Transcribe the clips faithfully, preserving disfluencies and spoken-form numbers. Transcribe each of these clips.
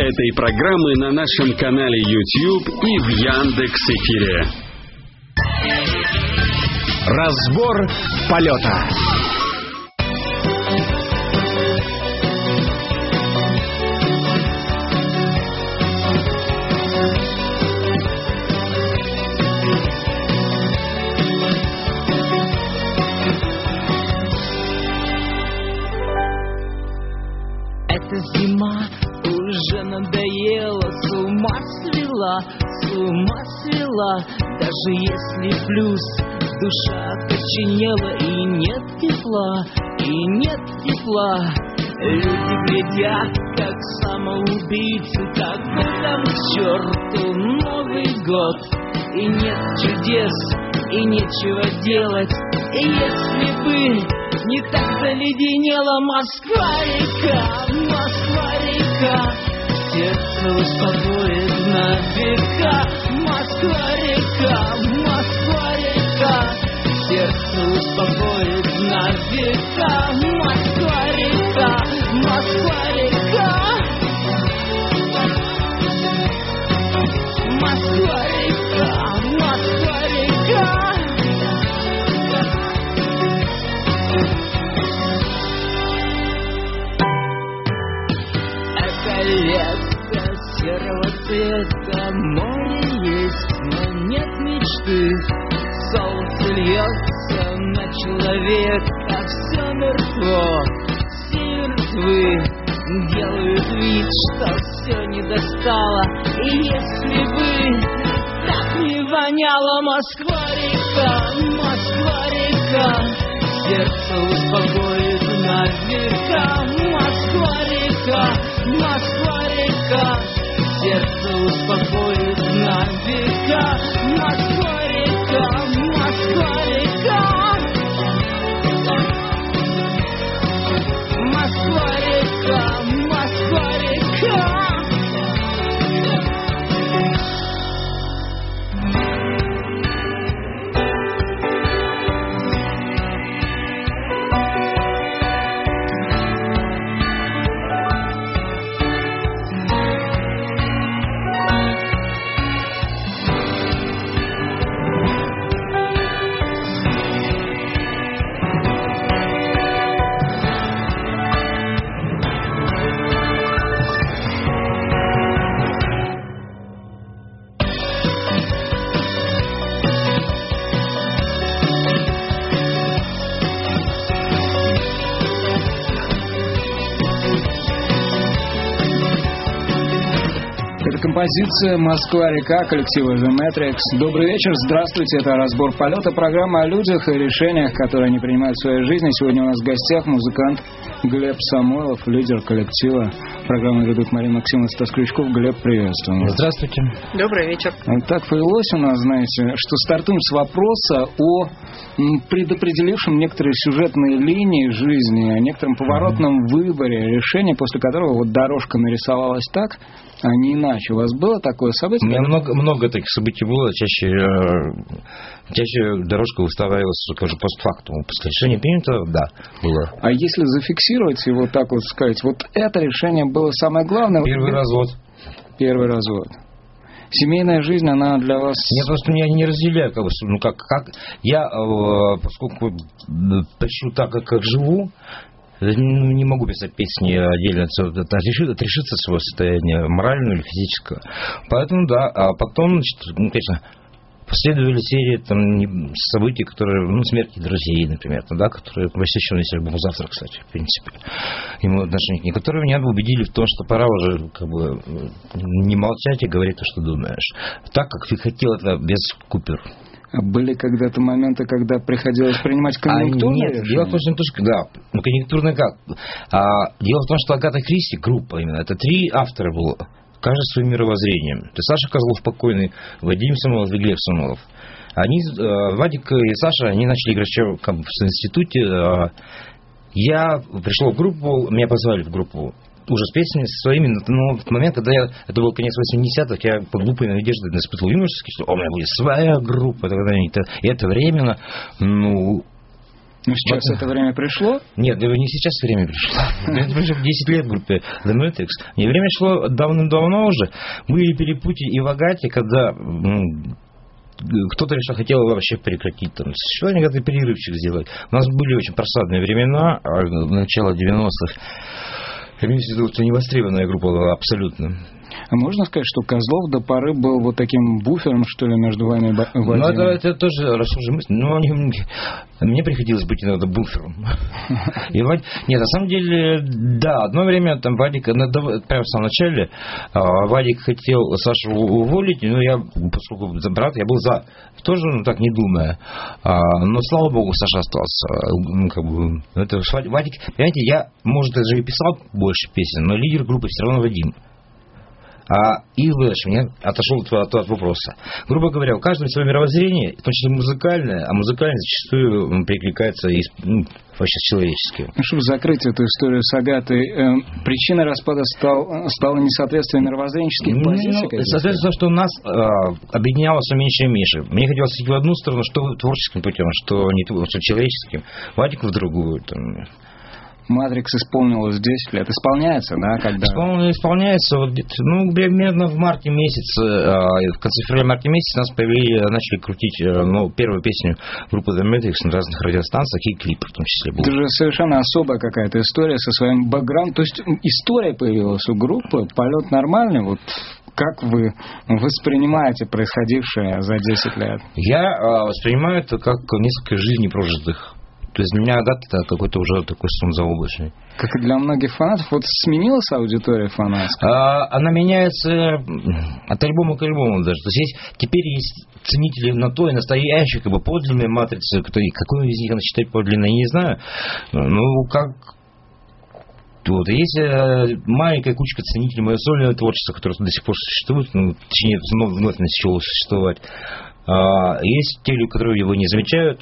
этой программы на нашем канале YouTube и в Яндекс.Эфире. Разбор полета. Эта зима уже надоела, с ума свела, с ума свела. Даже если плюс, душа окоченела, и нет тепла, и нет тепла. Люди глядят, как самоубийцы, какой там к черту Новый год. И нет чудес, и нечего делать. И если бы не так заледенела Москва-река, Москва-река, сердце успокоит на века. Москва-река, Москва-река, сердце успокоит на века. Москва-река, Москва-река, Москва-река, Москва-река. Лето серого цвета, море есть, но нет мечты. Солнце льется на человека, все мертво, все мертвы. Делают вид, что все не достало. И если бы так не воняло Москва-река, Москва-река, сердце успокоит на века. Москва-река, Москва-река, сердце успокоит на века. Москва-река, Москва-река, Москва-река, Москва-река. Композиция «Москва-река» коллектива The Matrix. Добрый вечер, здравствуйте, это «Разбор полета», программа о людях и решениях, которые они принимают в своей жизни. Сегодня у нас в гостях музыкант Глеб Самойлов, лидер коллектива. Программу ведут Марина Максимовна, Стас Крючков. Глеб, приветствую. Здравствуйте. Добрый вечер. Так повелось у нас, знаете, что стартуем с вопроса о предопределившем некоторые сюжетные линии жизни, о некотором поворотном mm-hmm. выборе решения, после которого вот дорожка нарисовалась так, а не иначе. У вас было такое событие? У меня много, много таких событий было. Чаще, чаще дорожка выставлялась уже постфактум. После решения принято, да, было. А если зафиксировать и вот так вот сказать, вот это решение было самое главное? Первый вот, развод. Первый развод. Семейная жизнь, она для вас... Я просто я не разделяю, как бы, ну как, как я, поскольку пишу так, как, как живу, не могу писать песни отдельно, отрешиться от своего состояния, морального или физического. Поэтому, да, а потом, значит, ну, конечно, последовали серии там, событий, которые, ну, смерти друзей, например, да, которые посвящены альбому «Завтра», кстати, в принципе, ему отношения к ней, которые меня убедили в том, что пора уже как бы не молчать и говорить то, что думаешь. Так, как ты хотел, это без купюр. Были когда-то моменты, когда приходилось принимать конъюнктурные а, нет, дело в том, что не то, что, да, ну, конъюнктурно как? А, дело в том, что Агата Кристи, группа именно, это три автора было, каждый своим мировоззрением. Это Саша Козлов покойный, Вадим Самойлов и Глеб Самойлов. Они, Вадик и Саша, они начали играть в институте. Я пришел в группу, меня позвали в группу уже с песнями своими, но в момент, когда я, это был конец восьмидесятых, я по глупой надежде испытывал юношеский, что у меня будет своя группа, это, это временно, ну, Ну, сейчас вот. Это время пришло? Нет, не сейчас время пришло. Это пришло десять лет в группе The Matrix. И время шло давным-давно уже. Были перепутья и в Агате, когда ну, кто-то решил, хотел вообще прекратить там существование, когда перерывчик сделать. У нас были очень просадные времена, начало девяностых. Я имею в виду, что невостребованная группа была абсолютно. А можно сказать, что Козлов до поры был вот таким буфером, что ли, между вами и Вадимом? Ну, это, это тоже рассуждение мысли. Но они, мне приходилось быть иногда буфером. И Вадик... Нет, на самом деле, да, одно время там Вадик, прямо в самом начале, Вадик хотел Сашу уволить, но я, поскольку брат, я был за. Тоже, ну, так не думая. Но, слава богу, Саша остался. Ну, как бы, это Вадик, понимаете, я, может, даже и писал больше песен, но лидер группы все равно Вадим. А, и дальше меня отошел от, от вопроса. Грубо говоря, у каждого свое мировоззрение, в том числе музыкальное, а музыкальное зачастую перекликается и, ну, вообще с человеческим. Ну, чтобы закрыть эту историю с Агатой, э, причиной распада стал, стало несоответствие мировоззренческих позиций? Ну, соответственно, что нас э, объединяло все меньше и меньше. Мне хотелось идти в одну сторону, что творческим путем, что, не, что человеческим, Вадику в другую. Там. «Матрикс» исполнилось десять лет. Исполняется, да? Когда... Исполняется, исполняется вот, ну, примерно в марте месяце, в конце февраля-марте месяца нас повели, начали крутить ну, первую песню группы The Matrix на разных радиостанциях и клипы в том числе. Был. Это же совершенно особая какая-то история со своим бэкграундом. То есть история появилась у группы, полет нормальный, вот... Как вы воспринимаете происходившее за десять лет? Я воспринимаю это как несколько жизней прожитых. То есть для меня Агата это какой-то уже такой сон заоблачный. Как и для многих фанатов. Вот сменилась аудитория фанатская? А, она меняется от альбома к альбому даже. То есть, есть теперь есть ценители на то и настоящие, как бы подлинные матрицы. Какую из них она считает подлинной, я не знаю. Ну, как... Вот. Есть маленькая кучка ценителей моего сольного творчества, которое до сих пор существует, ну, точнее, вновь начало существовать. А, есть те, которые его не замечают.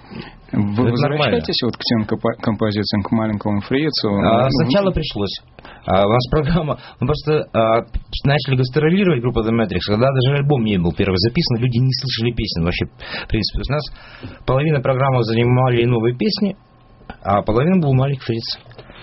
Вы возвращаетесь вот к тем композициям, к маленькому фрицу? А, сначала пришлось. А, у нас программа... Мы просто а, начали гастролировать группу The Matrix, когда даже альбом не был первый записан, люди не слышали песен вообще. В принципе, у нас половина программы занимали новые песни, а половина был маленький фриц.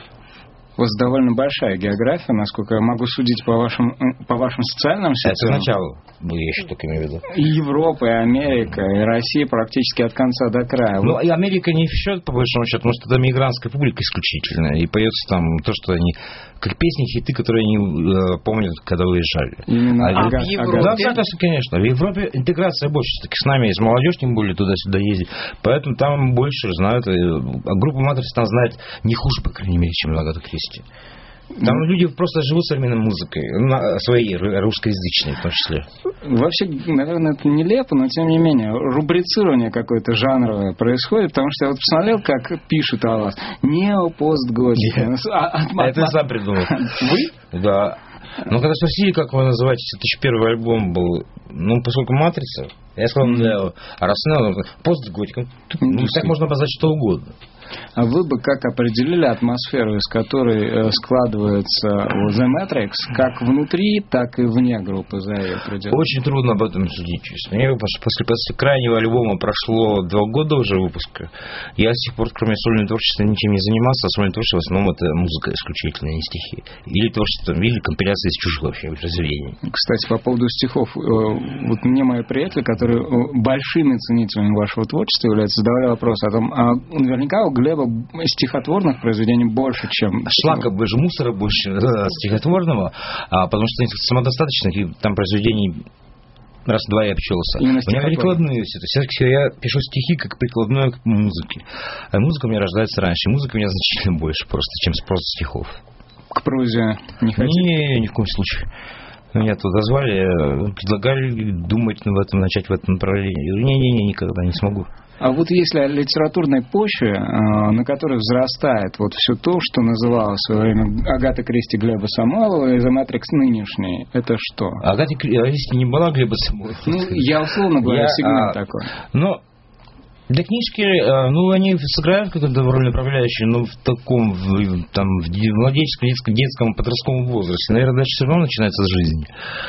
У вас довольно большая география, насколько я могу судить по вашим, по вашим социальным сетям. Это сначала, я еще только имею в виду. И Европа, и Америка, и Россия практически от конца до края. Ну, и Америка не в счет, по большому счету, потому что там мигрантская публика исключительно. И поется там то, что они... Как песни, хиты, которые они э, помнят, когда уезжали. Именно а, ага, в Европе? Да, да, конечно. В Европе интеграция больше. Таки с нами есть молодежь, тем более туда-сюда ездит. Поэтому там больше знают. А группа «Матрица» там знает не хуже, по крайней мере, чем Агата Кристи. Там mm. люди просто живут современной музыкой, своей, русскоязычной в том числе. Вообще, наверное, это нелепо, но тем не менее, рубрицирование какое-то жанровое происходит, потому что я вот посмотрел, как пишут о вас. Неопостготика. Yeah. Это я сам придумал. Вы? Да. Но когда спросили, как вы называете, это еще первый альбом был, ну, поскольку «Матрица», я сказал, mm. а Раснел, постготика, ну, так можно обозвать что угодно. А вы бы как определили атмосферу, из которой складывается The Matrix, как внутри, так и вне группы за ее пределами? Очень трудно об этом судить, честно. Мне после, после крайнего альбома прошло два года уже выпуска. Я с тех пор, кроме сольного творчества, ничем не занимался, а сольное творчество в основном это музыка исключительно, не стихи. Или творчество, или компиляция из чужих вообще произведений. Кстати, по поводу стихов, вот мне мои приятели, которые большими ценителями вашего творчества являются, задавали вопрос о том, а наверняка у Глеба стихотворных произведений больше, чем... Шлака больше, мусора больше да, стихотворного, а, потому что самодостаточных, и там произведений раз-два я обчелся. У меня прикладные все. То есть я пишу стихи как прикладное к музыке. А музыка у меня рождается раньше. И музыка у меня значительно больше просто, чем просто стихов. К прозе не хотите? Не, ни в коем случае. Меня туда звали, предлагали думать в этом, начать в этом направлении. Не-не-не, никогда не смогу. А вот если о литературной почве, на которой взрастает вот все то, что называла в свое время Агата Кристи Глеба Самойлова и The Matrix нынешний, это что? Агата Кристи не была Глеба Самойлова. Ну, я условно говоря, сегмент а, такой. Но для книжки, ну, они сыграют какую-то роль направляющую, но в таком, в, там, в младенческом, детском, детском, подростковом возрасте. Наверное, дальше все равно начинается с жизни.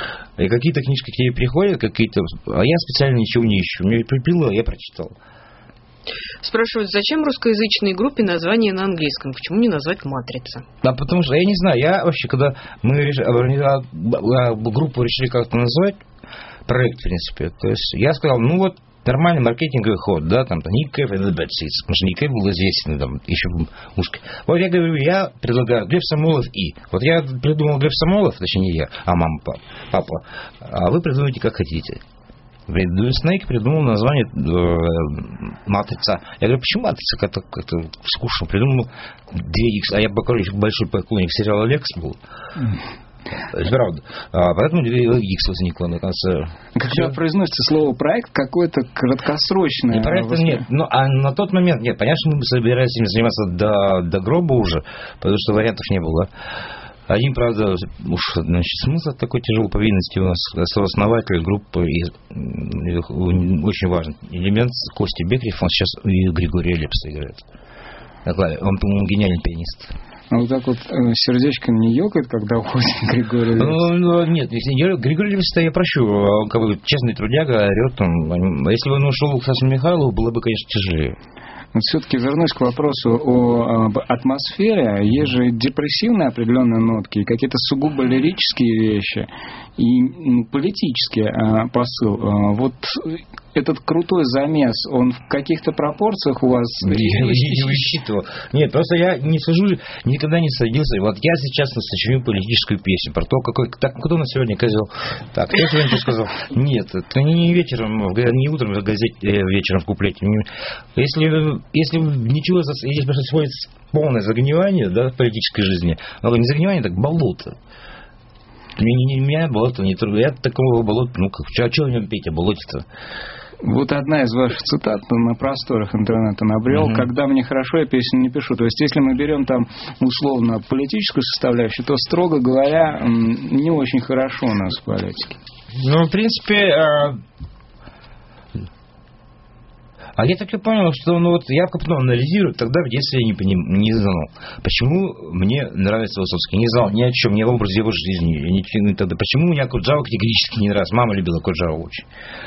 И какие-то книжки к тебе приходят, какие-то... А я специально ничего не ищу. Мне припило, я прочитал. Спрашивают, зачем русскоязычной группе название на английском? Почему не назвать «Матрица»? Да, потому что, я не знаю, я вообще, когда мы решили, группу решили как-то назвать, проект, в принципе, то есть я сказал, ну вот, нормальный маркетинговый ход, да, там, Nick Cave and the Bad Seeds, потому что Nick Cave был известен, там, еще ушки. Вот я говорю, я предлагаю Глеб Самойлов и. Вот я придумал Глеб Самойлов, точнее не я, а мама, папа, а вы придумайте как хотите. Snake придумал название э, «Матрица». Я говорю, почему «Матрица»? Как-то, как-то скучно. Придумал две икс. А я большой поклонник сериала «Лекс» был. Это правда. А, поэтому X возникло на конце. Когда Все. произносится слово «проект», какое-то краткосрочное... Не проекта воспри... нет. Ну, а на тот момент нет. Понятно, что мы собирались этим заниматься до, до гроба уже, потому что вариантов не было. Один, правда, уж, значит, смысл такой тяжелой повинности у нас сооснователь группы и, и очень важный элемент Костя Бекрев, он сейчас и Григория Лепса играет. Он, по-моему, гениальный пианист. А вот так вот сердечко не ёкает, когда уходит Григорий Лепс? Ну, ну, нет, Григорий Лепс-то я прощу. Он как бы честный трудяга, орет там. Если бы он ушел к Саше Михайлову, было бы, конечно, тяжелее. Вот все-таки вернусь к вопросу о об атмосфере. Есть же депрессивные определенные нотки, и какие-то сугубо лирические вещи, и ну, политический а, посыл. А, вот этот крутой замес, он в каких-то пропорциях у вас? Я не высчитывал. Нет, просто я не сажу, никогда не садился. Вот я сейчас сочиню политическую песню про то, какой... Так, кто на сегодня козел? Так, кто сегодня что сказал? Нет, это не вечером, не утром в газете, вечером в куплете. Если, если ничего, если происходит полное загнивание, да, в политической жизни, но не загнивание, так болото. Меня болото не трудно. Я такого болота, ну, как, а что в нем петь, а болоте-то? Вот одна из ваших цитат на просторах интернета набрел. Угу. Когда мне хорошо, я песню не пишу. То есть, если мы берем там условно политическую составляющую, то, строго говоря, не очень хорошо у нас в политике. Ну, в принципе, а я так и понял, что ну, вот я потом анализирую, тогда в детстве я не, поним, не знал, почему мне нравится Высоцкий. Не знал ни о чем, ни об образе его жизни. Не, тогда, почему у меня Куджава категорически не нравится. Мама любила Куджаву очень.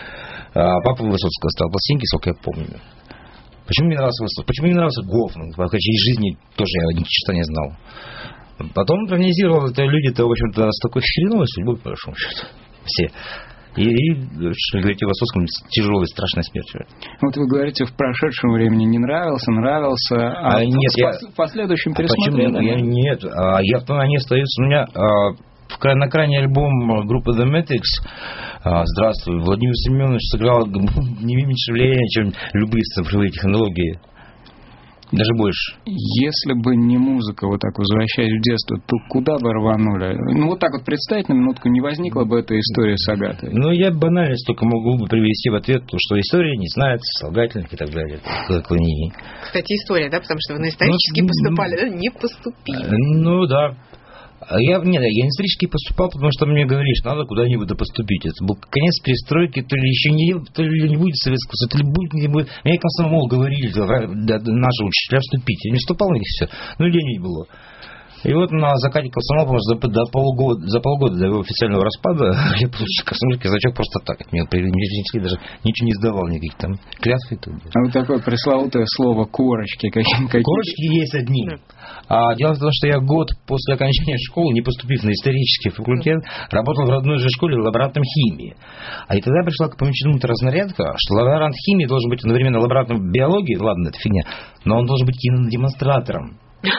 А папа Высоцкого стал пластинки, сколько я помню. Почему мне нравился Высоцкий? Почему мне нравился Гофман? Хотя из жизни тоже я ничего не знал. Потом проанализировал, это люди-то, в общем-то, с такой хреновой судьбой, по большому счету. Все. И, и что говорите о Высоцком, тяжелой, страшной смертью. Вот вы говорите, в прошедшем времени не нравился, нравился, а, а нет, в, я... в последующем а пересмотрели? Я, нет, а я, они остаются у меня... А, на крайний альбом группы The Matrix а, «Здравствуй» Владимир Семенович сыграл не меньше влияния, чем любые цифровые технологии. Даже больше. Если бы не музыка, вот так возвращаясь в детство, то куда бы рванули? Ну, вот так вот представить на минутку, не возникла бы эта история с Агатой. Ну, я банальность только могу бы привести в ответ, что история не знает слагательных и так далее. Кстати, история, да? Потому что вы на исторически ну, поступали, да? Не поступили. Ну, да. Я, нет, я исторически поступал, потому что мне говорили, что надо куда-нибудь поступить. Это был конец перестройки, то ли еще не, то ли не будет Советского Союза, то ли будет, не будет. Мне комсомол говорили, да, наши учителя вступить. Я не вступал на них все. Ну, лень было. И вот на закате комсомола, за, до полугода, за полгода до его официального распада я получил комсомольский значок просто так. Мне даже ничего не сдавал, никаких там клятв и так далее. А вот такое пресловутое слово «корочки». Какие, какие? Корочки есть одни. А дело в том, что я год после окончания школы, не поступив на исторический факультет, работал в родной же школе лаборантом химии. А и тогда пришла почему-то разнарядка, что лаборант химии должен быть одновременно лаборантом биологии, ладно, это фигня, но он должен быть кинодемонстратором.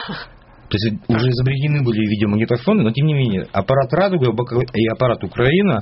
То есть уже изобретены были видеомагнитофоны, но тем не менее аппарат «Радуга» и аппарат «Украина»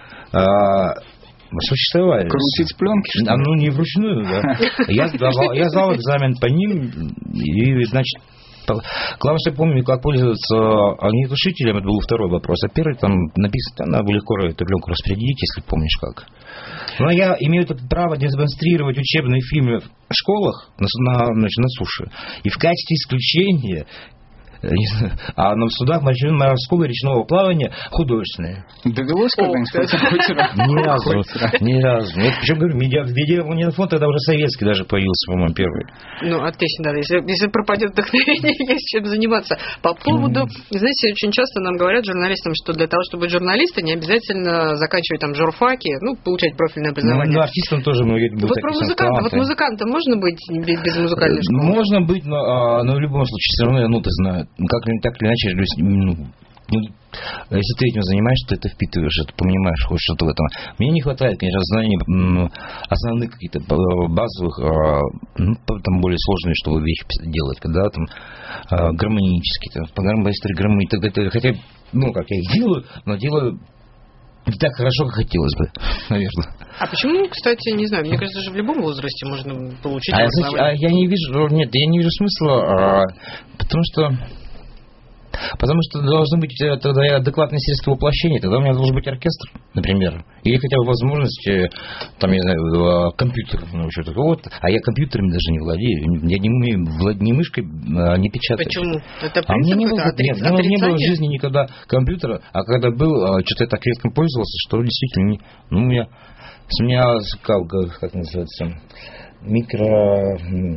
а, существовали. Крутить пленки, что ли? А, ну, не вручную, да. Я сдавал, я сдал экзамен по ним, и, значит, главное, что я помню, как пользоваться огнетушителем, это был второй вопрос. А первый там написано, надо легко эту пленку распределить, если помнишь как. Но я имею это право демонстрировать учебные фильмы в школах на, на, значит, на суше. И в качестве исключения А на судах морского и речного плавания художественные. Довелось когда-нибудь хоть раз? Ни разу. Ни разу. Я причем говорю, медиафон тогда уже советский даже появился, по-моему, первый. Ну, отлично, да. Если, если пропадет вдохновение, есть чем заниматься. По поводу, mm-hmm. знаете, очень часто нам говорят журналистам, что для того, чтобы быть журналистом, не обязательно заканчивать там журфаки, ну, получать профильное образование. Ну, артистам тоже многие будут. Вот про музыканта. Вот музыкантом можно быть без, без музыкальной школы? Можно быть, но, но в любом случае все равно ноты знают. Как так или иначе, ну, ну, если ты этим занимаешься, ты это впитываешь, это понимаешь, хоть что-то в этом. Мне не хватает, конечно, знаний ну, основных каких-то базовых, ну, там более сложные, чтобы вещи делать, когда там гармонические, там, по гармонистре гармонии, так далее. Хотя, ну, как я их делаю, но делаю не так хорошо, как хотелось бы, наверное. А почему, кстати, не знаю, мне кажется, даже в любом возрасте можно получить а, знаете, а я не вижу, нет, я не вижу смысла, а, потому что Потому что должны быть тогда адекватные средства воплощения. Тогда у меня должен быть оркестр, например. Или хотя бы возможность, там, я не знаю, компьютер. Ну, что такое. Вот. А я компьютерами даже не владею. Я не умею ни мышкой, ни печатать. Почему? Это принцип, а мне не было, это нет, у меня не было в жизни никогда компьютера. А когда был, что-то я так редко пользовался, что действительно... Не, ну, у меня... У меня, как, как называется, микро...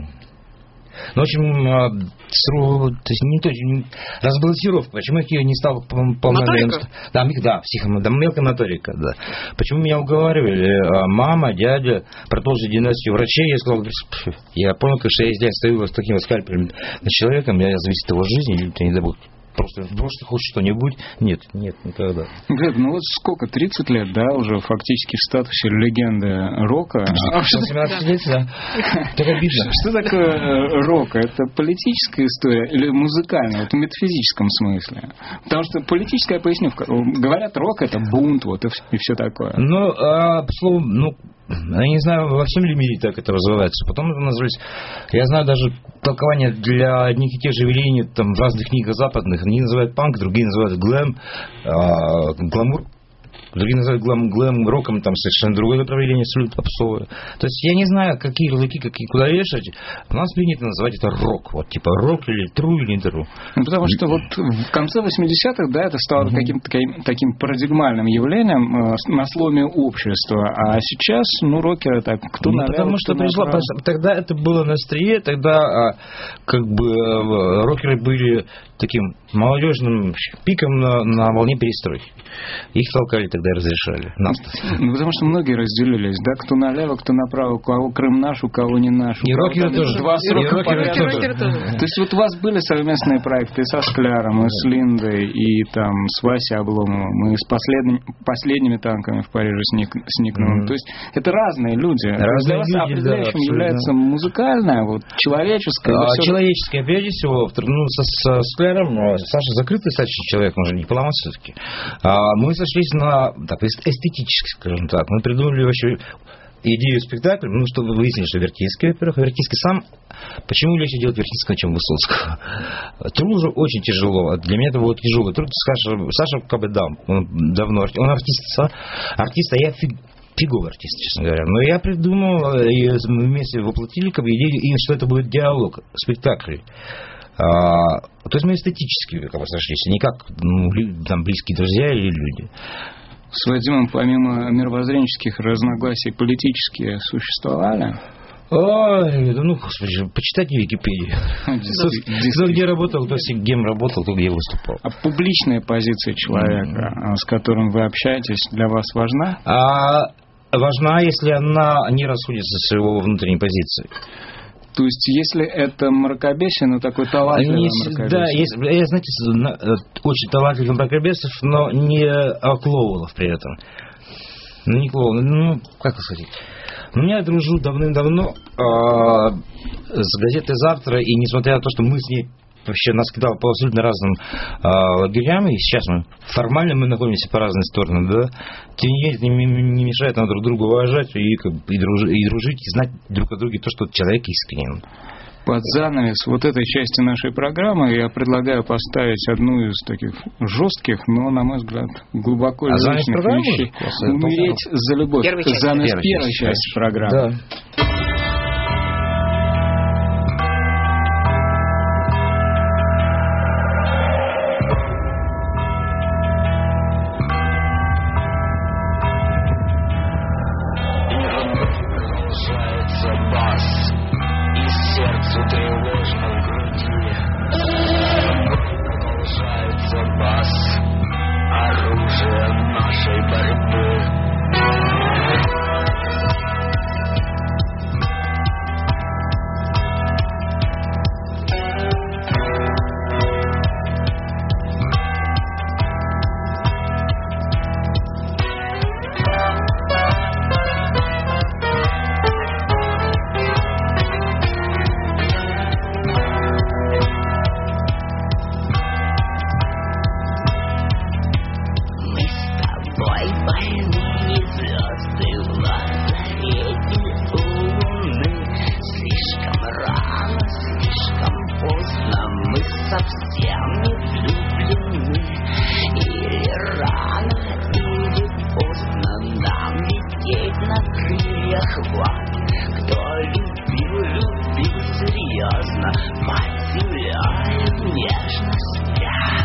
Ну, в общем, сру, то есть не то, не, разбалансировка. Почему я не стал полноценным? Да, да, психо, да, мелкая моторика, да. Почему меня уговаривали мама, дядя продолжить династию врачей? Я сказал, я понял, что я здесь стою с таким вот скальпелем над человеком, я зависит от его жизни, люди не дадут. Просто, просто хоть что-нибудь. Нет, нет, никогда. Глеб, ну вот сколько, тридцать лет, да, уже фактически в статусе легенды рока. семнадцать лет, да. Так обидно. Что такое рок? Это политическая история или музыкальная? Вот в метафизическом смысле. Потому что политическая, я поясню, говорят, рок это бунт, вот и все такое. Ну, по слову, ну, я не знаю, во всем ли мире так это называется. Потом это называется... Я знаю даже толкование для одних и тех же велений там, в разных книгах западных. Одни называют панк, другие называют глэм, а, гламур. Другие называют глэм, глэм роком, там совершенно другое направление, абсолютно попсовое. То есть я не знаю, какие ярлыки, какие куда вешать. У нас принято называть это рок. Вот типа рок или тру или не тру. Ну, потому что вот в конце восьмидесятых, да, это стало mm-hmm. каким-то таким, таким парадигмальным явлением э, на сломе общества. А сейчас, ну, рокеры так, кто ну, налево, потому что пришло, тогда это было на острие, тогда а, как бы э, рокеры были таким молодежным пиком на, на волне перестройки. Их толкали тогда и разрешали. Нас. Ну, потому что многие разделились, да, кто налево, кто направо, у кого Крым наш, у кого не наш. И рокеры тоже. Два и рокеры тоже. тоже. То есть вот у вас были совместные проекты со Скляром, и с Линдой, и там с Васей Обломовым, и с последним, последними танками в Париже с, Ник, с Никоновым. Mm-hmm. То есть это разные люди. Разные Для вас люди, определяющим да, является музыкальное, вот, человеческое. А, человеческое, прежде всего. Ну, со, со Скляром, Саша закрытый достаточно человек, он же не поломался все-таки. А, мы сошлись на так, эстетически, скажем так. Мы придумали вообще идею спектакля, ну, чтобы выяснить, что Вертинский, во-первых, Вертинский сам... Почему легче делать Вертинского, чем Высоцкого? Труд же очень тяжело. Для меня это было тяжелый труд. Саша, Саша как бы, да, он давно... Он артист, артист, а я фиг... фиговый артист, честно говоря. Но я придумал, и мы вместе воплотили как бы идею, что это будет диалог, спектакль. А, то есть мы эстетически как бы сошлись, не как ну, там, близкие друзья или люди. С Вадимом помимо мировоззренческих разногласий политические существовали? Ой, ну, господи, почитайте Википедию. Кто где работал, кто с кем работал, кто где выступал. А публичная позиция человека, с которым вы общаетесь, для вас важна? А, важна, если она не расходится с его внутренней позицией. То есть, если это мракобесие, но такой талантливый мракобесие. Да, есть, я, знаете, очень талантливый мракобесов, но не клоунов при этом. Ну, не клоунов, ну, как сказать. Ну, я дружу давным-давно э, с газетой «Завтра», и несмотря на то, что мы с ней вообще нас кидало по абсолютно разным э, лагерям, и сейчас мы формально мы находимся по разные стороны, да, тем не менее не мешает нам друг друга уважать и, как, и, дружить, и дружить, и знать друг о друге то, что человек искренен. Под занавес вот этой части нашей программы я предлагаю поставить одну из таких жестких, но, на мой взгляд, глубоко а личных вещей. «Умереть за любовь». Занавес первой части программы. Да. этой войны звезды в лазарете у луны. Слишком рано, слишком поздно, мы совсем не влюблены. Или рано, или поздно нам лететь на крыльях вод. Кто любил, любил серьезно, мать земля и нежность.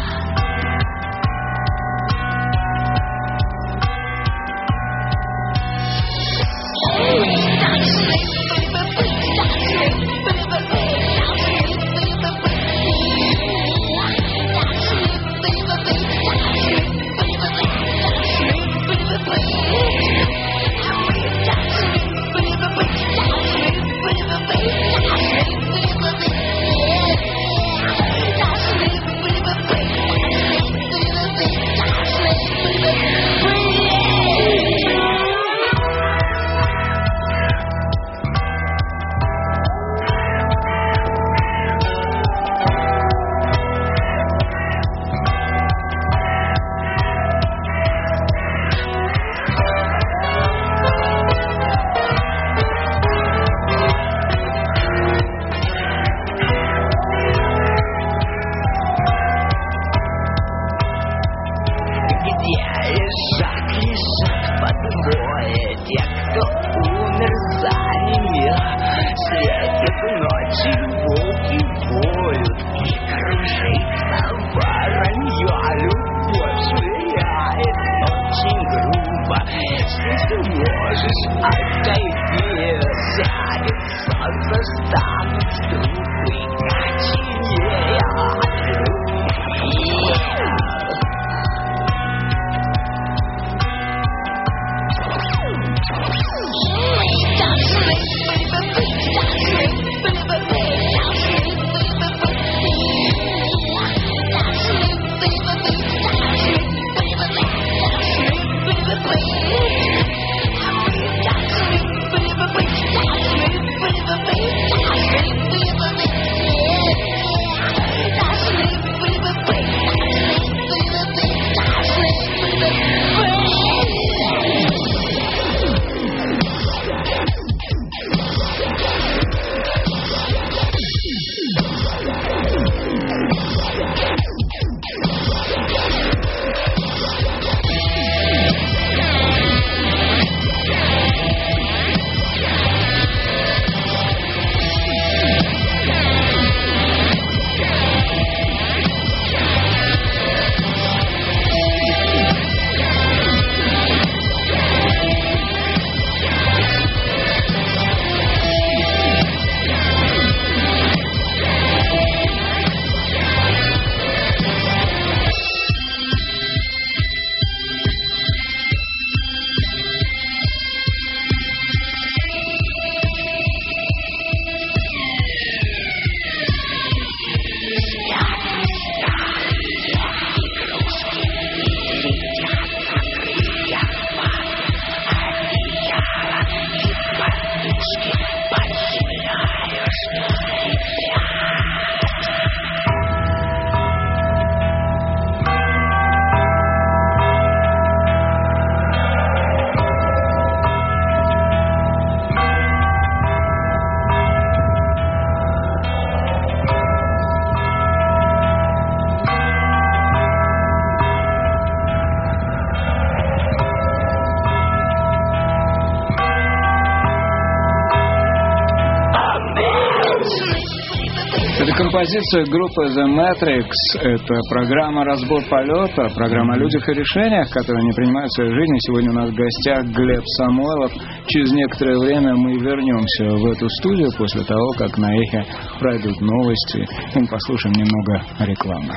Композиция группы The Matrix. Это программа «Разбор полета», программа о людях и решениях, которые не принимают в своей жизни. Сегодня у нас в гостях Глеб Самойлов. Через некоторое время мы вернемся в эту студию после того, как на эхе пройдут новости. Мы послушаем немного рекламы.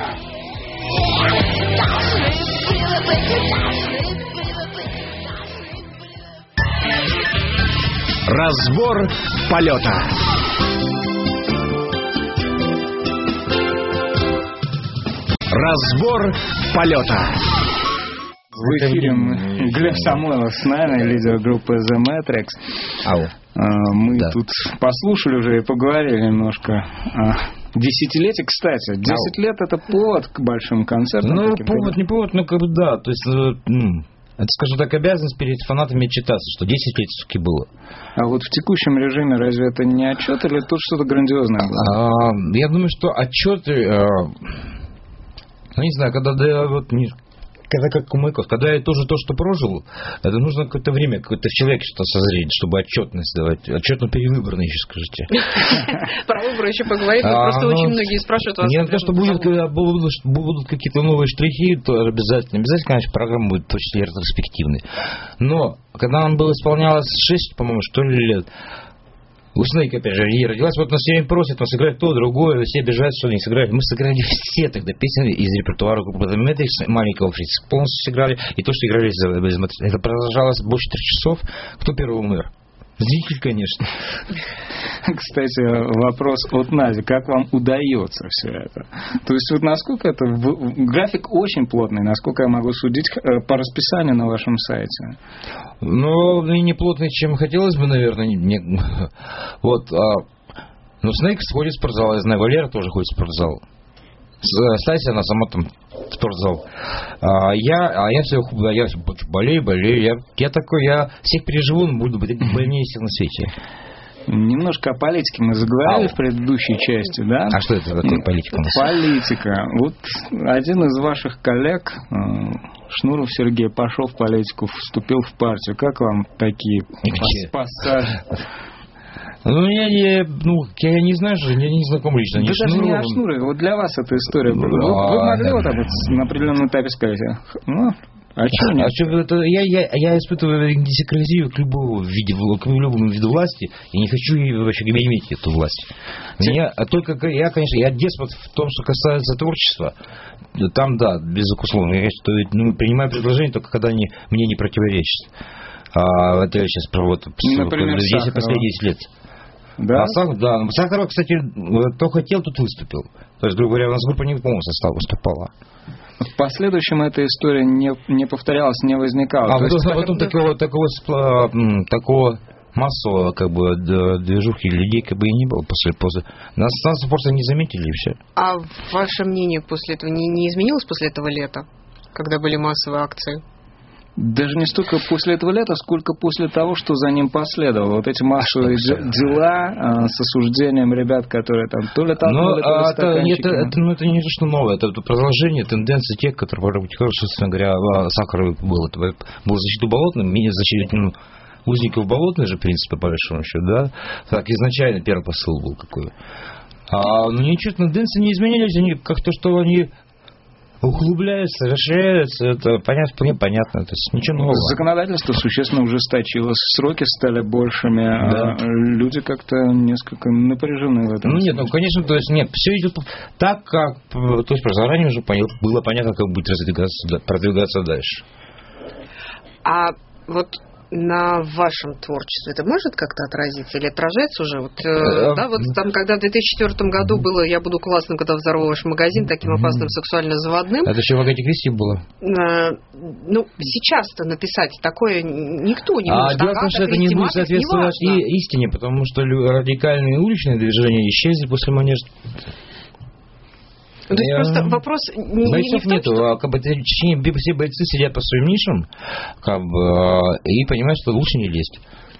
Разбор полета. Разбор полета. В эфире Глеб Самойлов с нами, лидер группы The Matrix. Ау. Мы да. тут послушали уже и поговорили немножко. Десятилетие, кстати. Десять лет — это повод к большим концертам. Ну, повод, не повод, но как бы да. То есть, Это, скажем так, обязанность перед фанатами отчитаться, что десять лет все-таки было. А вот в текущем режиме разве это не отчет или тут что-то грандиозное было? А, я думаю, что отчеты, а, ну, не знаю, когда да, вот, не, когда как Кумыков, когда я тоже то, что прожил, это нужно какое-то время, какой-то человек что-то созреть, чтобы отчетность давать. Отчетно-перевыборный еще скажите. Про выборы еще поговорим, просто очень многие спрашивают вас. Не то, что будут какие-то новые штрихи, то обязательно. Обязательно, конечно, программа будет в том числе ретроспективной. Но, когда нам было исполнялось шесть, по-моему, что ли, лет, у Снейк, опять же, ей родилась, вот нас все время просят, мы сыграть то, другое, все обижают, что они сыграли. Мы сыграли все тогда песни из репертуара группы The Matrix, маленького Фрица, полностью сыграли, и то, что играли без Matrix. Это продолжалось больше трех часов. Кто первый умер? Зритель, конечно. Кстати, вопрос от Нади. Как вам удается все это? То есть, вот насколько это... График очень плотный, насколько я могу судить по расписанию на вашем сайте? Ну, не плотный, чем хотелось бы, наверное. Не... Вот. Ну, Снейк сходит в спортзал. Я знаю, Валера тоже ходит в спортзал. Стася, она сама там спортзал. А я, а я все, я все болею, болею. Я, я такой, я всех переживу, но буду больнее всех на свете. Немножко о политике мы заговорили Ау. в предыдущей части, да? А что это такое политика? Политика. Вот один из ваших коллег, Шнуров Сергей, пошел в политику, вступил в партию. Как вам такие пассажи? Ну, я не, ну, я не знаю, что я не знаком лично. Да даже не о Шнурове, вот для вас эта история была. Вы, вы могли вот так вот на определенном этапе сказать, ну, а что нет? А что, это, я, я, я испытываю десекратию к любому виду, к любому виду власти, и не хочу вообще иметь эту власть. Меня, а только я, конечно, я деспот в том, что касается творчества. Там, да, безусловно, я ну, принимаю предложения только когда они мне не противоречат. А это я сейчас про вот десять последние десять лет. Да? А Сахаров, да. Сахаров, кстати, кто хотел, тот выступил. То есть, грубо говоря, у нас группа не в полном составе выступала. В последующем эта история не, не повторялась, не возникала. А потом, есть... потом такого, такого, такого массового как бы движухи людей как бы и не было после после. Нас, нас просто не заметили и все. А ваше мнение после этого не, не изменилось после этого лета, когда были массовые акции? Даже не столько после этого лета, сколько после того, что за ним последовало. Вот эти массовые а дела а, с осуждением ребят, которые там то ли толкнули, то ли стаканчики. Это, это, ну, это не то, что новое. Это, это продолжение тенденции тех, которые, собственно говоря, Сахаров был. Это был защиту болотным, защиту ну, узников болотных же, в принципе, по большому счету, да. Так, изначально первый посыл был какой. А, ну, ничего, тенденции не изменились. Они как-то, что они... углубляются, расширяются, это понятно, вполне понятно, то есть ничего нового. Законодательство существенно ужесточилось, сроки стали большими, да. А люди как-то несколько напряжены в этом. Ну нет, ну конечно, то есть нет, все идет так, как, то есть заранее уже было понятно, как будет продвигаться, продвигаться дальше. А вот на вашем творчестве это может как-то отразиться или отражается уже? Вот, э, да, вот там, когда в две тысячи четвёртом году было «Я буду классным, когда взорву ваш магазин, таким опасным, сексуально заводным». Это еще в Агате Кристи было? Э, ну, сейчас-то написать такое никто не может. А дело в том, что это не будет соответствовать и истине, потому что радикальные уличные движения исчезли после манежа. Ну, то есть я... просто вопрос не, бойцов не в том, нету, что... а как бы все бойцы сидят по своим нишам, как бы, и понимают, что лучше не лезть.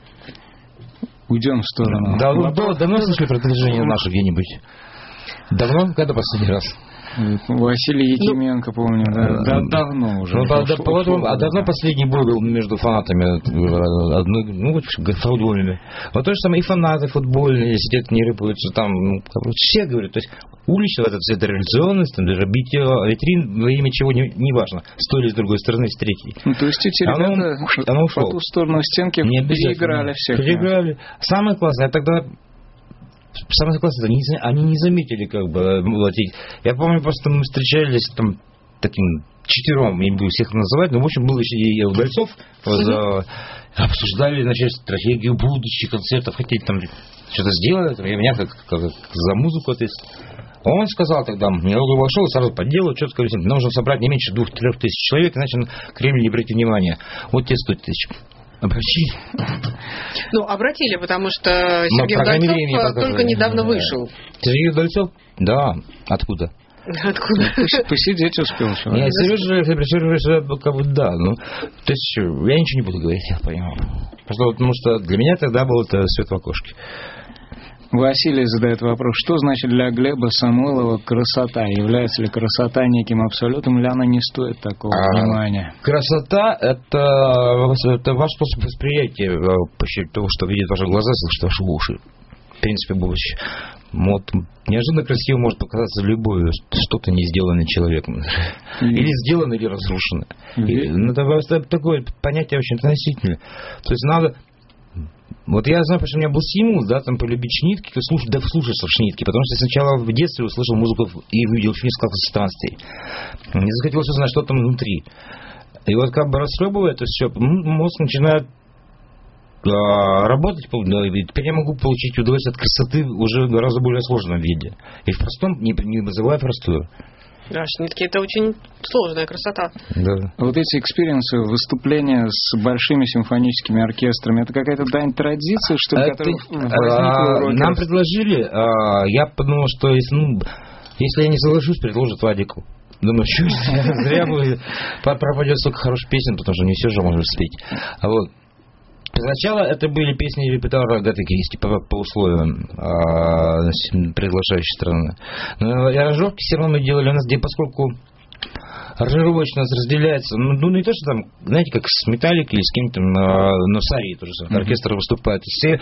Уйдем в сторону. Да, давно, давно слышали про движение наше где-нибудь? Давно? Когда последний раз? Василий Якименко, ну, помню, да, да, давно уже. Ну, да, да, потом, а давно последний бой был между фанатами, одной, ну, футбольными. Вот то же самое и фанаты футбольные сидят, не рыпаются там, ну, все говорят, то есть уличная вот эта вся реализованность, там, даже битье витрин во имя чего, не, не важно, с той или с другой стороны, с третьей. Ну, то есть эти ребята оно, оно по ту сторону стенки переиграли всех. Переиграли. Самое классное, я тогда... Самое классное, они, они не заметили, как бы, я помню, просто мы встречались там таким четвером, я не буду всех называть, но, в общем, был еще и Гольцов, вот, обсуждали, значит, стратегию будущих концертов, хотели там что-то сделать, и меня как, как, как за музыку ответственность. Он сказал тогда, я вошел, сразу по делу, что сказать, нужно собрать не меньше двух-трех тысяч человек, иначе на Кремль не обратить внимания. Вот те сто тысяч. Обратили. Ну, обратили, потому что Сергей Удальцов только недавно вышел. Сергей Удальцов? Да. Откуда? Откуда? Посидеть успел человек. Нет, Сережа рефлексирует, что как бы да, ну, то есть я ничего не буду говорить, я понимаю. Просто, потому что для меня тогда был это свет в окошке. Василий задает вопрос, что значит для Глеба Самойлова красота? Является ли красота неким абсолютом, или она не стоит такого а, внимания? Красота это, это ваш способ восприятия по счету того, что видят ваши глаза, слышат ваши уши. В принципе, будучи вот, неожиданно красиво может показаться любое что-то не сделанное человеком. Mm. Или сделано, или разрушено. Mm. И, ну, это такое понятие очень относительное. То есть надо... Вот я знаю, потому что у меня был стимул, да, там полюбить шнитки, слушать, да вслушаться в шнитки, потому что я сначала в детстве услышал музыку и увидел шнитки как странствий. Мне захотелось узнать, что там внутри. И вот как бы расхлебывая это все, мозг начинает а, работать, и теперь я могу получить удовольствие от красоты уже в гораздо более сложном виде. И в простом, не, не вызывая простую. Да, шнитки — это очень сложная красота. Да. Вот эти экспириенсы, выступления с большими симфоническими оркестрами, это какая-то дань традиции, что ли, которая возникла? Нам предложили, а, я подумал, что если, ну, если я не соглашусь, предложат Вадику. Думаю, что зря бы пропадет столько хороших песен, потому что не все же можно спеть. А вот. Сначала это были песни репертуара Агаты Кристи по, по условиям а, приглашающей страны. Но аранжировки все равно мы делали у нас, где поскольку аранжировочно разделяется, ну, ну не то, что там, знаете, как с Металликой или с кем-то, но с Арией тоже, mm-hmm. оркестр выступает, и все,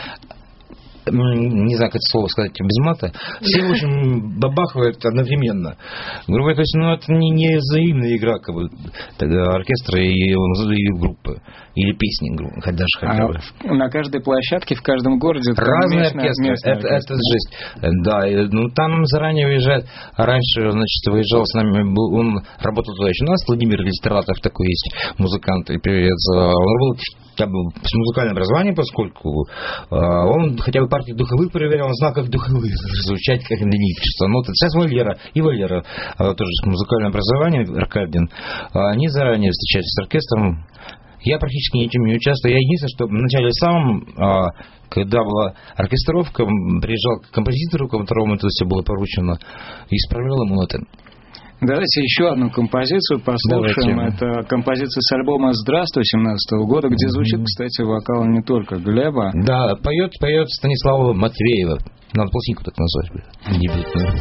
не знаю, как это слово сказать без мата, все, в общем, бабахают одновременно. Грубо говоря, то есть, ну, это не, не взаимная игра, как бы, тогда оркестра и, и группы, или песни, хотя даже хотя бы. А на каждой площадке, в каждом городе разные оркестры, это, это жесть. Да, и, ну, там заранее выезжает, раньше, значит, выезжал с нами, был, он работал туда еще у нас, Владимир Листератов такой есть, музыкант и певец, он работал как бы с музыкальным образованием, поскольку э, он хотя бы партии духовых проверял, он знал, как духовые звучать, как они пишутся. Ну, сейчас Валера и Валера, э, тоже с музыкальным образованием, Аркадин, э, они заранее встречались с оркестром. Я практически ничем не участвовал. Я единственное, что в начале самом, э, когда была оркестровка, приезжал к композитору, которому это все было поручено, и исправлял ему ноты. Давайте еще одну композицию послушаем. Давайте. Это композиция с альбома «Здравствуй» семнадцатого года, где звучит, кстати, вокал не только Глеба. Да, поет, поет Станислава Матвеева. Надо пластинку так назвать. Не будет, не.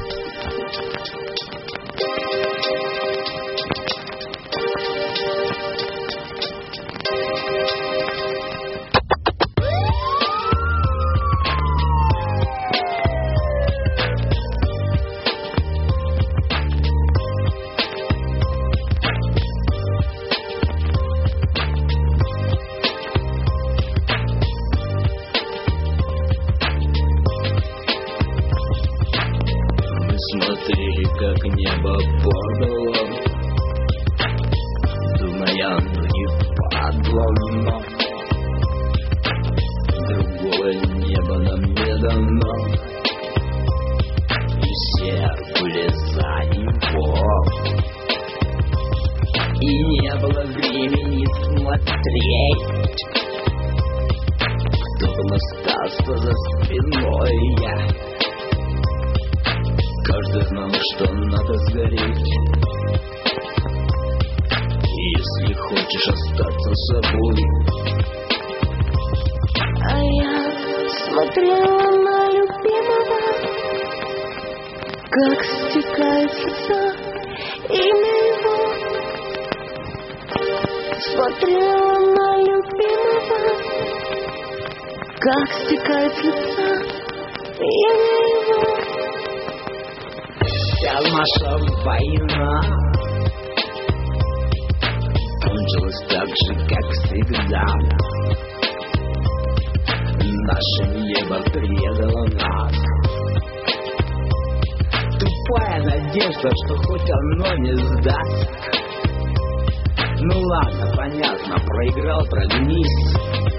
Смотрели, как небо падало, думая, ну не падло, но другое небо нам не дано, и все были за него, и не было времени смотреть, кто там остался за спиной. Я каждый знал, что надо сгореть. Если хочешь остаться собой. А я смотрела на любимого, как стекает слеза имя его. Смотрела на любимого, как стекает слеза имя его. Вся наша война кончилась так же, как всегда. Наше небо предало нас. Тупая надежда, что хоть оно не сдаст. Ну ладно, понятно, проиграл, прогнись.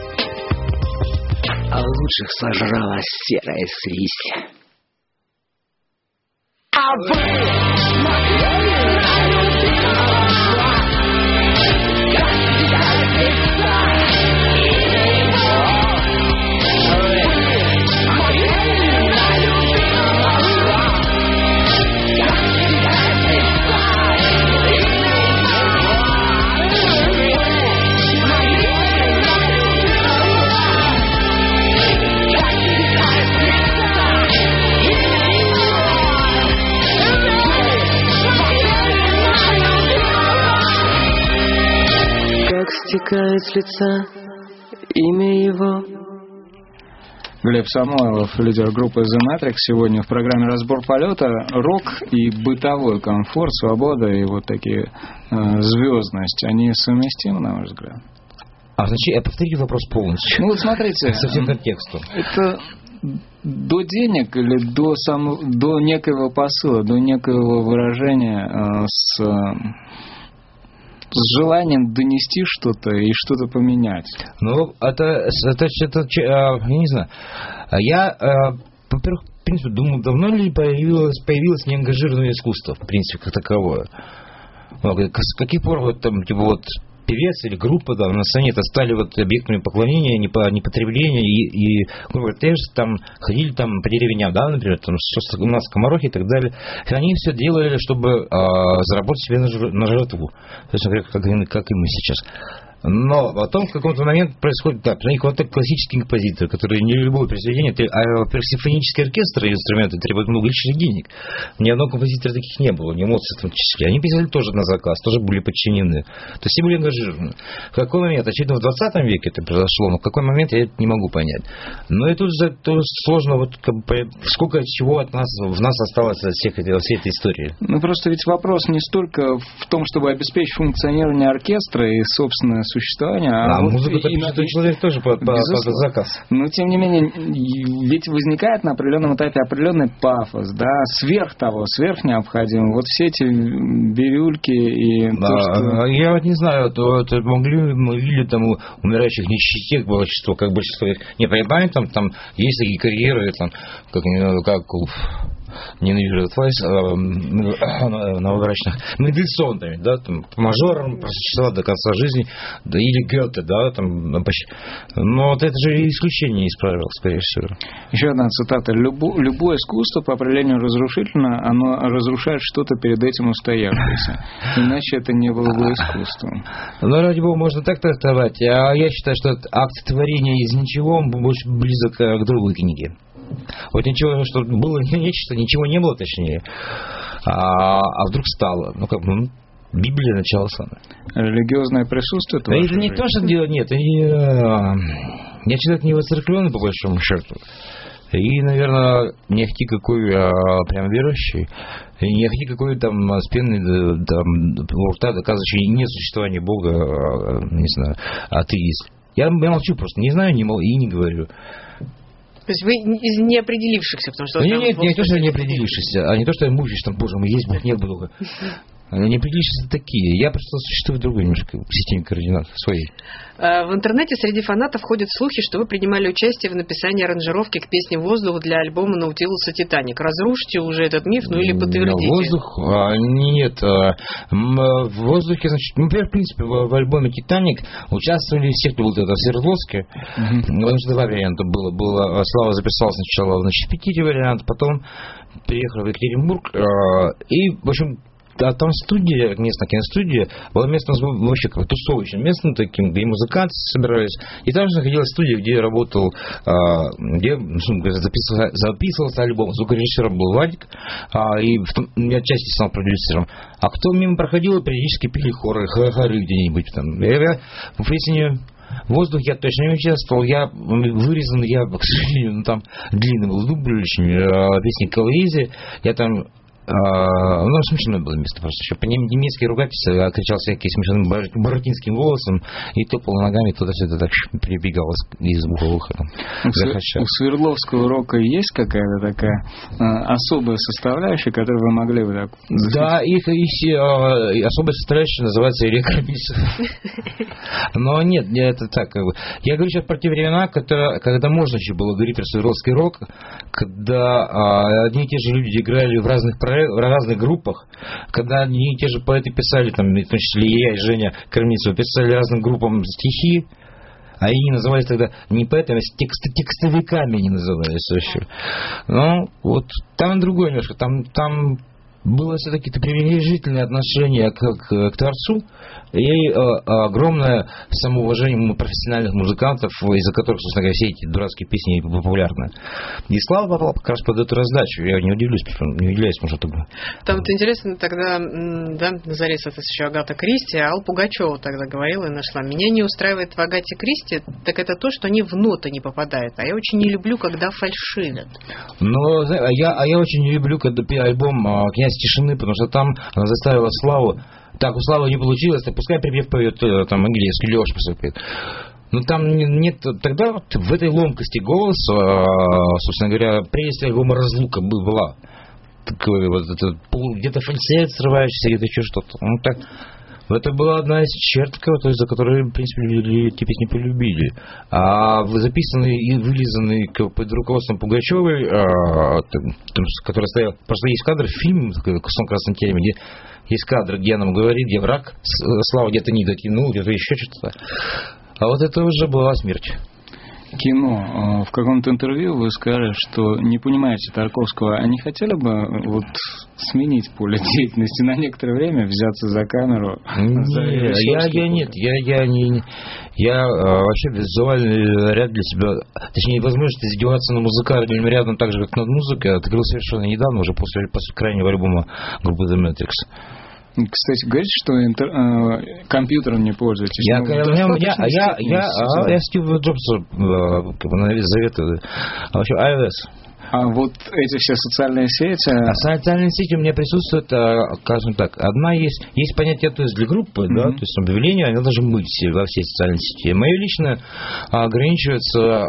А лучших сожрала серая слизь. А вы смотрели на любимого, как стекает лица его. Вы смотрели на любимого, как стекает с лица имя его. Глеб Самойлов, лидер группы The Matrix, сегодня в программе «Разбор полета». Рок и бытовой комфорт, свобода и вот такие э, звездность, они совместимы, на ваш взгляд? А значит, повторите вопрос полностью. Ну вот смотрите. Со всем контекстом. Это до денег или до, сам, до некоего посыла, до некоего выражения э, с... с желанием донести что-то и что-то поменять. Ну, это, это, это, это я не знаю. Я, во-первых, в принципе, думаю, давно ли появилось, появилось неангажированное искусство, в принципе, как таковое. С каких пор вот там, типа, вот, певец или группа да, на сцене это стали вот объектами поклонения, непотребления и, и говоря, те же там ходили там по деревням, да, например, там у нас скоморохи и так далее. И они все делали, чтобы а, заработать себе на, жр, на жратву. То есть, например, как, как и мы сейчас. Но потом в какой-то момент происходит, да, при них вот так классические композиторы, которые не любое произведение, а симфонический оркестр и инструменты требуют много лишних денег. Ни одного композитора таких не было, ни Моцарта в том числе. Они писали тоже на заказ, тоже были подчинены. То есть все были ангажированы. В какой момент, очевидно, в двадцатом веке это произошло, но в какой момент я это не могу понять. Но и тут же тоже сложно, вот, как бы, сколько чего от нас, в нас осталось от всех, всей этой истории. Ну просто ведь вопрос не столько в том, чтобы обеспечить функционирование оркестра и, собственно, существования. А, а вот музыку-то пишет человек тоже под, под заказ. Но, тем не менее, ведь возникает на определенном этапе определенный пафос, да, сверх того, сверх необходимого. Вот все эти бирюльки и да, то, что... Я вот не знаю, то, это могли мы видели там у умирающих нищетек большинство, как большинство. Не, понимаете, там, там есть такие карьеры, там, как, как ненавижу этот файс, новобрачных, Мендельсонами, да, там, мажором просуществовал до конца жизни, да, или Гёте, да, там, но вот это же исключение из правил, скорее всего. Еще одна цитата. Любо, любое искусство по определению разрушительно, оно разрушает что-то перед этим устоявшееся. Иначе это не было бы искусством. Ну, ради бога, можно так трактовать. А я считаю, что акт творения из ничего больше близок к другой книге. Вот ничего, что было нечто, ничего не было, точнее, а, а вдруг стало. Ну, как бы, ну, Библия начала самое. Религиозное присутствие? Да это не то, что дело, нет. Я, я человек не воцерквленный, по большому счету. И, наверное, не ахти какой а, прям верующий, и не ахти какой там с пеной там, у рта доказывающий несуществование Бога, а, не знаю, атеист. Я, я молчу просто, не знаю не мол, и не говорю. То есть вы из неопределившихся, потому что... Ну, нет, нет, не то, что я неопределившихся, а не то, что я мучаюсь, там, боже мой, есть Бог, нет Бога. Неопределившиеся такие. Я просто существую в другой немножко системе координат своей. В интернете среди фанатов ходят слухи, что вы принимали участие в написании аранжировки к песне «Воздух» для альбома «Наутилуса Титаник». Разрушите уже этот миф, ну или подтвердите. Воздух? А, нет. А, в воздухе, значит, ну, в принципе, в, в альбоме «Титаник» участвовали все, кто был тогда в Свердловске. Mm-hmm. Потому что два варианта было. было. Слава записал сначала значит, в Питере вариант, потом приехал в Екатеринбург. А, и, в общем... А там студия, местная киностудия, было место вообще как тусовочным местом таким, где музыканты собирались. И там же находилась студия, где я работал, где записывался, записывался альбом. Звукорежиссером был Вадик, и я отчасти стал продюсером. А кто мимо проходил, периодически пели хоры, хоры где-нибудь там. Я в песне «Воздух» я точно не участвовал. Я вырезан, я, к сожалению, ну, там длинный был дубль очень, песни «Калоизи». Я там... А, ну, смешное было место просто. Еще по-немецки ругательство, я кричал всякие смешным боротинским голосом и топал ногами туда-сюда, так перебегал из уха в ухо. У, у Свердловского рока есть какая-то такая а, особая составляющая, которую вы могли бы так... Да, их, их а, особая составляющая называется электрobis. Но нет, это так как бы. Я говорю сейчас про те времена, когда, когда можно еще было говорить про свердловский рок, когда а, одни и те же люди играли в разных проектах, в разных группах, когда они те же поэты писали, там, в том числе и я, и Женя Кормицева, писали разным группам стихи, а они назывались тогда не поэтами, а текст, текстовиками они назывались вообще. Ну, вот, там другое немножко, там, там было все-таки пренебрежительное отношение к, к, к творцу и э, огромное самоуважение профессиональных музыкантов, из-за которых, собственно говоря, все эти дурацкие песни популярны. И Слава попал как раз под эту раздачу. Я не удивлюсь, не удивляюсь, может, тогда. Там вот интересно тогда, да, на заре это еще Агата Кристи, а Алла Пугачева тогда говорила и нашла. Меня не устраивает в Агате Кристи, так это то, что они в ноты не попадают. А я очень не люблю, когда фальшивят. Но а я, а я очень не люблю, когда альбом «Князь тишины», потому что там она заставила Славу. Так, у Славы не получилось, так пускай припев поет там английский, Леша посыпает. Но там нет, тогда вот в этой ломкости голоса, собственно говоря, прелесть альбома «Разлука» была. Такой вот это, где-то фальцет срывающийся, где-то еще что-то. Ну так, это была одна из черт, то есть, за которую, в принципе, люди эти песни полюбили. А записанный и вылизанный под руководством Пугачевой, а, там, который стоял, просто есть кадр, фильм «Сон красной тереме», где есть кадр, где она говорит, где враг, Слава где-то не дотянул, где-то еще что-то. А вот это уже была смерть. Кино. В каком-то интервью вы сказали, что не понимаете Тарковского, а не хотели бы вот сменить поле деятельности на некоторое время, взяться за камеру? Нет, я, я нет, я, я не, я а, вообще визуальный ряд для себя, точнее возможность издеваться на музыкальном рядом так же, как над музыкой, открыл совершенно недавно, уже после, после крайнего альбома группы The Matrix. Кстати, говорите, что интер... э, компьютером не пользуетесь. Я, ну, я, я, я, я, я, я Стиву Джобсу как бы навес заветую. А вообще iOS. А вот эти все социальные сети... А социальные сети у меня присутствуют, скажем так, одна есть, есть понятие, то есть для группы, mm-hmm. да, то есть объявление, они должны быть во всей социальной сети. Мое личное ограничивается...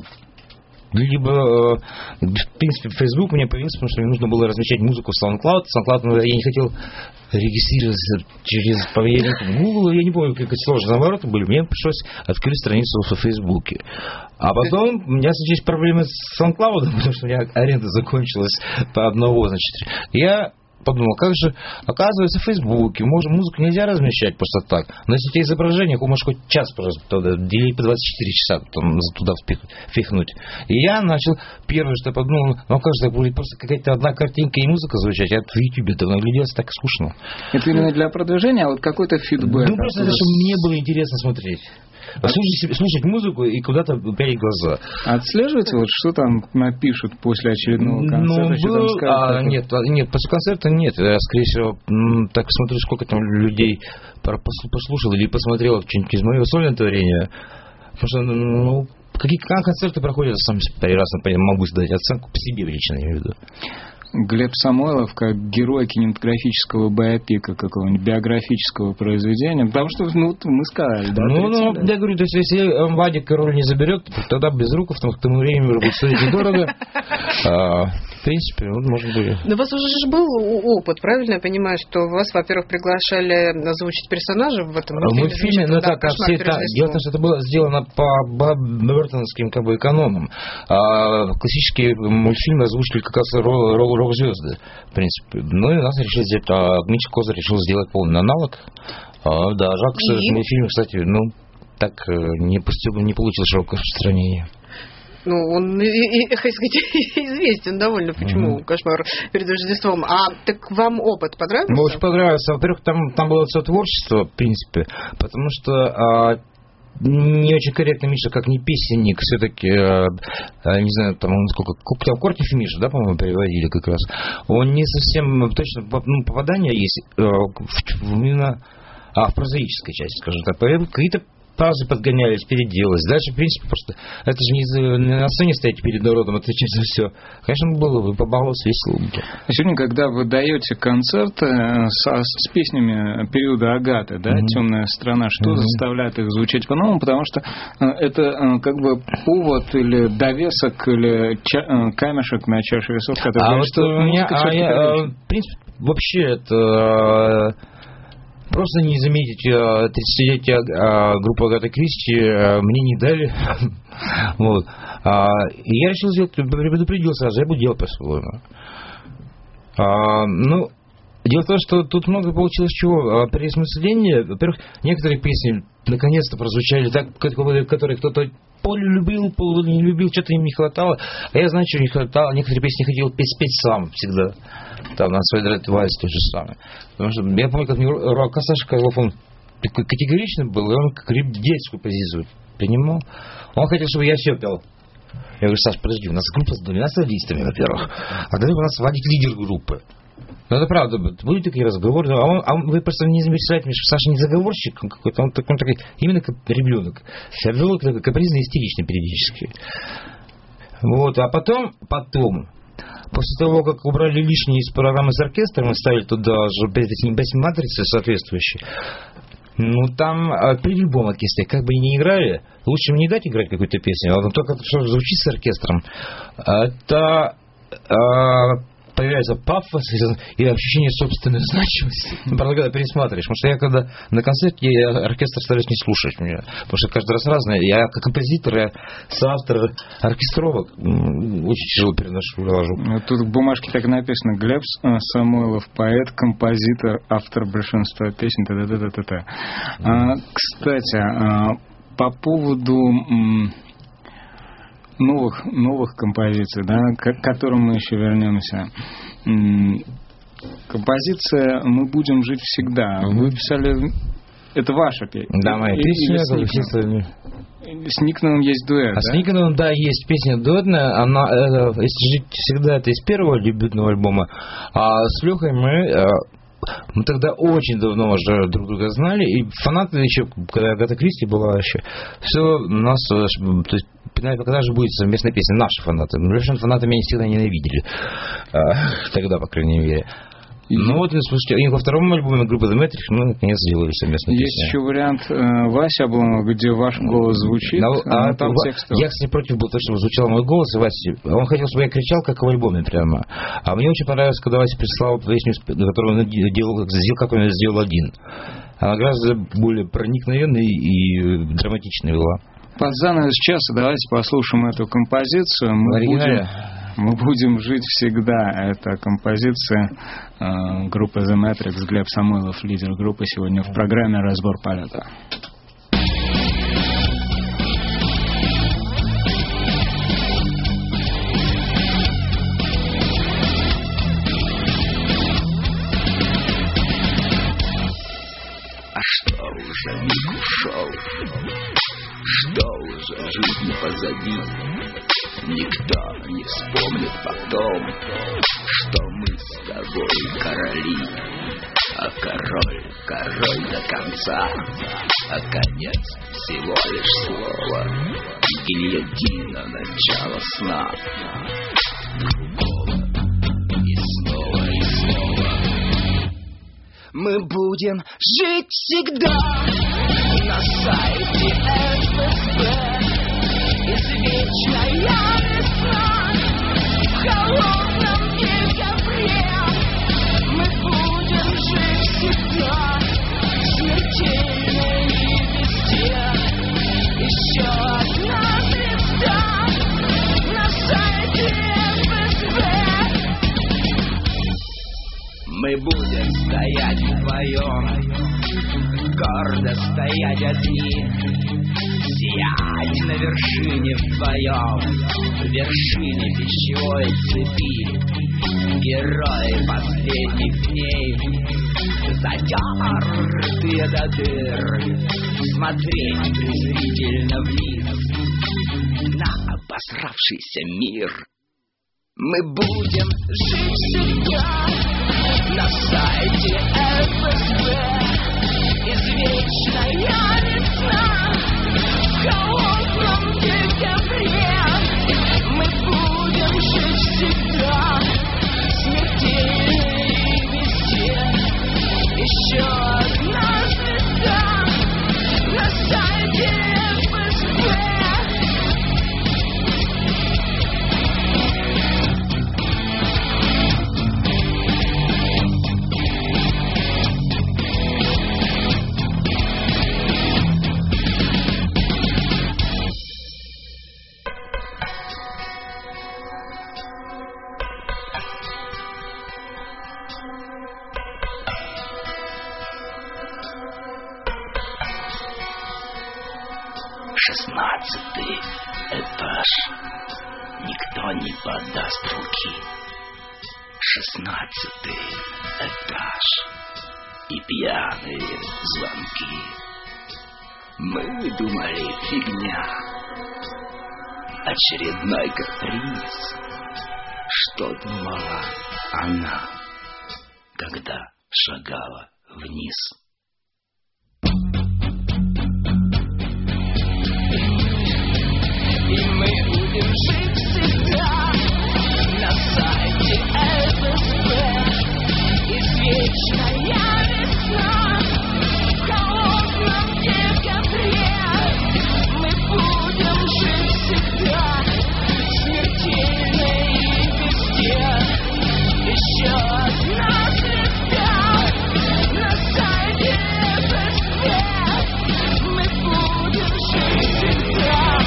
Либо, в принципе, Facebook мне появился, потому что мне нужно было размещать музыку в SoundCloud. SoundCloud я не хотел регистрироваться через поведение Google. Я не помню, как сложные навороты были. Мне пришлось открыть страницу в Facebook. А потом у меня случились проблемы с SoundCloud, потому что у меня аренда закончилась по одного, значит. Я подумал, как же, оказывается, в Фейсбуке можно, музыку нельзя размещать просто так. Но если у тебя изображение, то можешь хоть час просто туда, делить по двадцать четыре часа там, туда впихнуть. И я начал, первое, что я подумал, ну как же так будет просто какая-то одна картинка и музыка звучать, а в Ютубе это нагляделся так скучно. Это именно для продвижения, а вот какой-то фидбэк? Ну просто это, чтобы мне было интересно смотреть. Слушать, слушать музыку и куда-то пялить глаза. Отслеживаете, вот что там напишут после очередного концерта? Ну, был, скажут, а, нет, нет, после концерта нет. Я, скорее всего, так смотрю, сколько там людей послушало или посмотрело что-нибудь из моего сольного творения. Потому что, ну, какие концерты проходят, сам прекрасно могу дать оценку по себе лично, я имею в виду. Глеб Самойлов как герой кинематографического биопика, какого-нибудь биографического произведения, потому что, ну, мы сказали, да? Ну, ну, я говорю, то есть, если Вадик роль не заберет, тогда Безруков там, к тому времени уже будет стоить недорого. А, в принципе, вот, может быть. Но у вас уже же был опыт, правильно я понимаю, что вас, во-первых, приглашали озвучить персонажей в этом мультфильме? В мультфильме, ну, так, как все это... Дело в том, что это было сделано по бертоновским, как бы, экономам. А классические мультфильмы озвучили как раз ролл рок-звезды, в принципе. Ну и у нас решили сделать, а Митя Козырь решил сделать полный аналог. А, да, жалко, что этот фильм, кстати, ну, так не, пустил, не получил широкое распространение. Ну, он, и, и, сказать, известен довольно, почему mm-hmm. «Кошмар перед Рождеством». А так вам опыт понравился? Мне очень понравился. Во-первых, там, там было все творчество, в принципе, потому что... А, не очень корректно Миша, как не песенник, все-таки, э, э, не знаю, там, сколько, Кортнев и Миша, да, по-моему, переводили как раз. Он не совсем, точно, ну, попадания есть э, в, в, именно, а, в прозаической части, скажем так. Какие-то фразы подгонялись, переделались. Дальше, в принципе, просто, это же не, не на сцене стоять перед народом, отвечать за все. Конечно, было бы, побаловалось, весело. А сегодня, когда вы даете концерты с, с песнями периода Агаты, да, mm-hmm. «Темная страна», что mm-hmm. заставляет их звучать по-новому? Потому что это как бы повод или довесок, или ча- камешек на чаше весов, который а говорит, вот что у меня, а я, в принципе, вообще это... Просто не заметить тридцатилетие группы Агаты Кристи мне не дали. Вот. И я решил сделать, предупредил сразу, я буду делать по-своему. Ну, дело в том, что тут много получилось чего. Переосмысление. Во-первых, некоторые песни наконец-то прозвучали, так, которые кто-то полюбил, пол не любил, что-то им не хватало. А я знаю, что не хватало. Некоторые песни хотел петь, спеть сам всегда. Там на своей Red Wise то же самое. Потому что я помню, как мне Руака Саша Козлов, он такой категоричный был, и он как детскую позицию принимал. Он хотел, чтобы я все пел. Я говорю: Саш, подожди, у нас группа с двумя солистами, во-первых. А давай у нас Вадик лидер группы. Ну, это правда, были такие разговоры. А, он, а он, вы просто не замечаете, что Саша не заговорщик, он какой-то, он такой, он такой именно как ребенок. Ребенок такой капризный, истеричный периодически. Вот, а потом, потом, после того, как убрали лишние из программы с оркестром и ставили туда же матрицы соответствующие, ну, там при любом оркестре, как бы и не играли, лучше не дать играть какую-то песню, а только что звучит с оркестром, это а, появляется пафос и ощущение собственной значимости. Правда, когда пересматриваешь, потому что я когда на концерте оркестр стараюсь не слушать меня, потому что каждый раз разное. Я как композитор, я соавтор оркестровок очень тяжело переношу, ложу. Тут в бумажке так написано: Глеб Самойлов, поэт, композитор, автор большинства песен, та-та-та-та-та. А, кстати, а, по поводу новых, новых композиций, да, к которым мы еще вернемся. Композиция «Мы будем жить всегда». Вы писали... Это ваша песня? Да, моя песня. С Никоновым есть дуэт, а да? С Никоновым, да, есть песня дуэтная. Она, э, если жить всегда, это из первого дебютного альбома. А с Лехой мы... Мы тогда очень давно уже друг друга знали, и фанаты еще, когда Агата Кристи была еще, все у нас, то есть, когда же будет совместная песня, наши фанаты. Ну, Лешин фанаты меня всегда ненавидели, тогда, по крайней мере. Ну вот, слушайте, и во втором альбоме группы The Matrix мы наконец сделали совместную песню. Есть еще вариант э, Вася Обломов, где ваш голос звучит, но, а, а там текст. Я, кстати, против был того, чтобы звучал мой голос, и Вася, он хотел, чтобы я кричал, как в альбоме прямо. А мне очень понравилось, когда Вася прислал песню, которую он делал, как он ее сделал один. Она гораздо более проникновенная и драматичная была. Под занавес часа давайте послушаем эту композицию. Мы будем... Мы будем жить всегда. Это композиция э, группы The Matrix. Глеб Самойлов, лидер группы, сегодня в программе «Разбор полета». А что уже миг ушел, что уже жизнь позади. Никто не вспомнит потом, что мы с тобой короли. А король, король до конца, а конец всего лишь слово. Гильотина, начало сна. Другого и снова, и снова. Мы будем жить всегда на сайте эс бэ эс бэ. Извечная весна в холодном декабре. Мы будем жить всегда, смертельно и везде. Еще одна звезда на сайте эс бэ эс бэ. Мы будем стоять вдвоем, гордо стоять одни. Сиять на вершине вдвоем, в вершине пищевой цепи. Герои последних дней, затертые до дыр, смотреть презрительно вниз на обосравшийся мир. Мы будем жить всегда на сайте эс бэ эс бэ. Извечная весна в холодном декабре. Мы будем жить всегда, смертельно и везде. Еще одна звезда на сайте эс бэ эс бэ. Шестнадцатый этаж. Никто не подаст руки. Шестнадцатый этаж. И пьяные звонки. Мы думали, фигня. Очередной каприз. Что думала она, когда шагала вниз? И мы будем жить всегда на сайте эл эс пэ. Извечная весна в холодном декабре. Мы будем жить всегда смертельно и везде. Еще одна звезда на сайте эл эс пэ. Мы будем жить всегда.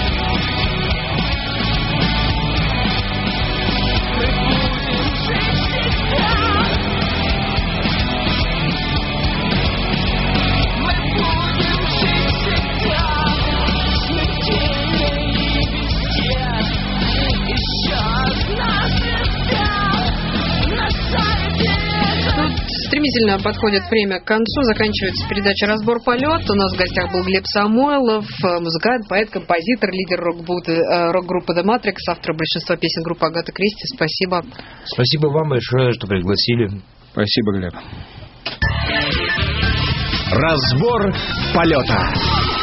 Стремительно подходит время к концу, заканчивается передача «Разбор полет». У нас в гостях был Глеб Самойлов, музыкант, поэт, композитор, лидер рок-группы The Matrix, автор большинства песен группы Агаты Кристи. Спасибо. Спасибо вам большое, что пригласили. Спасибо, Глеб. Разбор полета.